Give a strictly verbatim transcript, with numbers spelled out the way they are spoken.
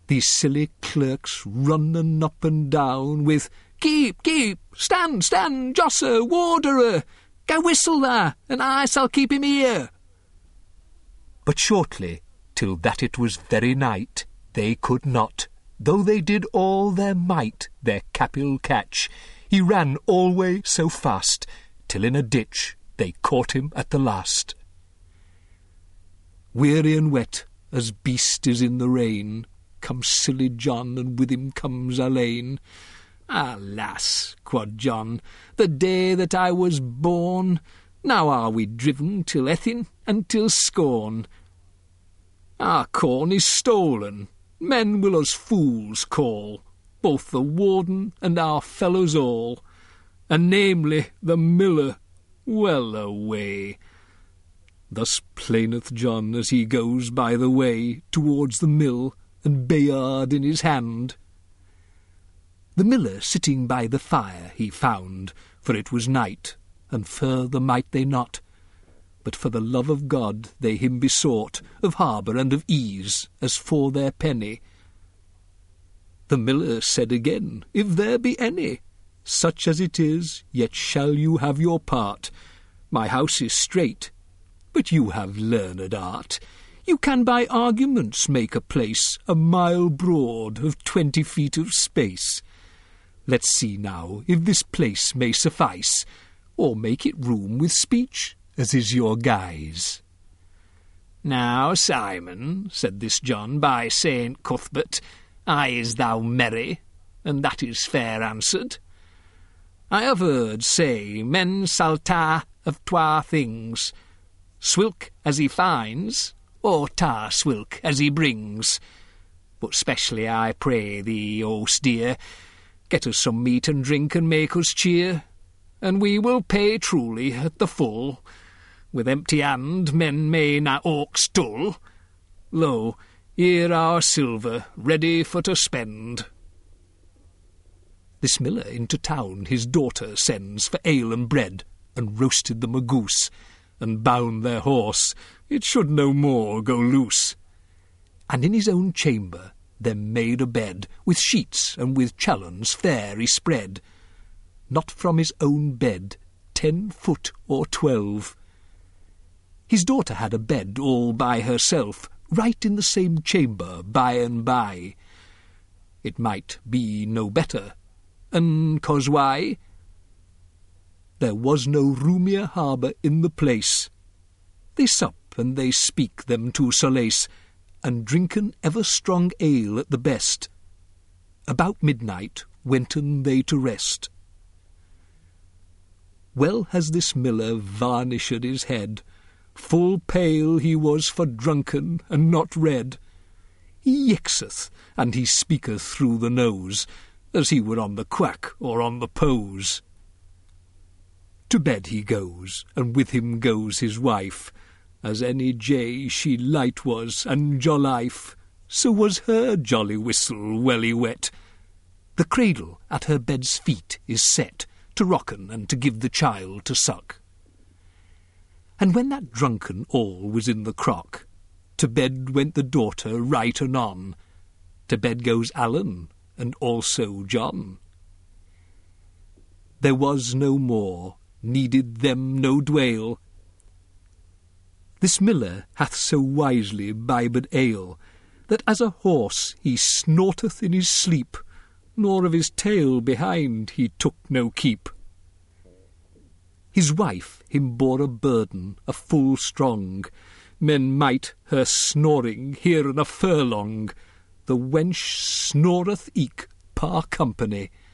These silly clerks running up and down with, "Keep, keep, stand, stand, josser, warderer, go whistle there, and I shall keep him here." But shortly, till that it was very night, they could not, though they did all their might, their Capil catch. He ran alway so fast, till in a ditch they caught him at the last. Weary and wet, as beast is in the rain, comes silly John, and with him comes Elaine. "Alas," quod John, "the day that I was born, now are we driven till Ethin and till Scorn. Our corn is stolen, men will us fools call, both the warden and our fellows all, and namely the miller, well away." Thus plaineth John as he goes by the way towards the mill, and Bayard in his hand. The miller sitting by the fire he found, for it was night, and further might they not. But for the love of God they him besought, of harbour and of ease, as for their penny. The miller said again, "If there be any, such as it is, yet shall you have your part. My house is strait, but you have learned art. You can by arguments make a place a mile broad, of twenty feet of space. Let's see now if this place may suffice, or make it room with speech, as is your guise." "Now, Simon," said this John, "by Saint Cuthbert, aye is thou merry, and that is fair answered. I have heard say men shall ta of twa things, swilk as he finds, or ta swilk as he brings. But specially I pray thee, O steer, get us some meat and drink and make us cheer, and we will pay truly at the full. With empty hand men may na aught stull. Lo, here our silver, ready for to spend." This miller into town his daughter sends for ale and bread, and roasted them a goose, and bound their horse, it should no more go loose. And in his own chamber them made a bed, with sheets and with challons fair he spread. Not from his own bed ten foot or twelve. His daughter had a bed all by herself, right in the same chamber by and by. It might be no better, and cause why? There was no roomier harbour in the place. They sup and they speak them to solace, and drinken ever strong ale at the best. About midnight wenten they to rest. Well has this miller varnished his head, full pale he was for drunken, and not red. He yickseth, and he speaketh through the nose, as he were on the quack or on the pose. To bed he goes, and with him goes his wife. As any jay she light was, and jollife, so was her jolly whistle welly wet. The cradle at her bed's feet is set, to rocken and to give the child to suck. And when that drunken all was in the crock, to bed went the daughter right anon. To bed goes Alan, and also John. There was no more, needed them no dwale. This miller hath so wisely bibbed ale, that as a horse he snorteth in his sleep, nor of his tail behind he took no keep. His wife him bore a burden, a full strong. Men might her snoring hear in a furlong. The wench snoreth eke par company,